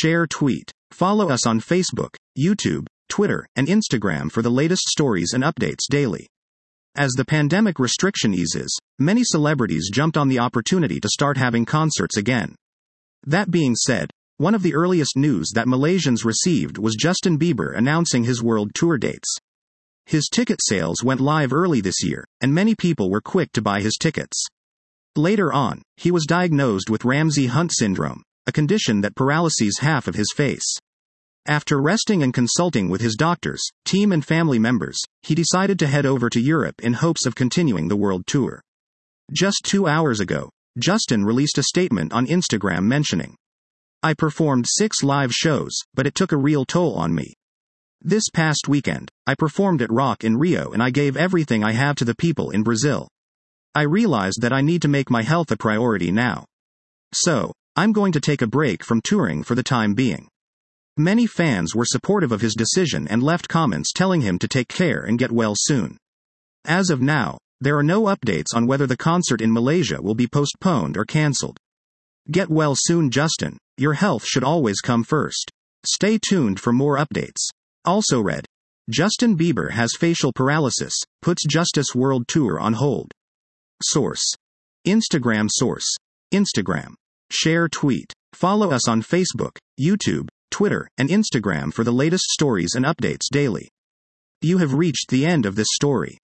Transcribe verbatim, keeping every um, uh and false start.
share, tweet. Follow us on Facebook, YouTube, Twitter, and Instagram for the latest stories and updates daily. As the pandemic restriction eases, many celebrities jumped on the opportunity to start having concerts again. That being said, one of the earliest news that Malaysians received was Justin Bieber announcing his world tour dates. His ticket sales went live early this year, and many people were quick to buy his tickets. Later on, he was diagnosed with Ramsay-Hunt syndrome, a condition that paralyses half of his face. After resting and consulting with his doctors, team and family members, he decided to head over to Europe in hopes of continuing the world tour. Just two hours ago, Justin released a statement on Instagram mentioning, "I performed six live shows, but it took a real toll on me. This past weekend, I performed at Rock in Rio and I gave everything I have to the people in Brazil. I realized that I need to make my health a priority now. So, I'm going to take a break from touring for the time being." Many fans were supportive of his decision and left comments telling him to take care and get well soon. As of now, there are no updates on whether the concert in Malaysia will be postponed or cancelled. Get well soon, Justin. Your health should always come first. Stay tuned for more updates. Also read, Justin Bieber has facial paralysis, puts Justice World Tour on hold. Source. Instagram. Source. Instagram. Share, tweet. Follow us on Facebook, YouTube, Twitter, and Instagram for the latest stories and updates daily. You have reached the end of this story.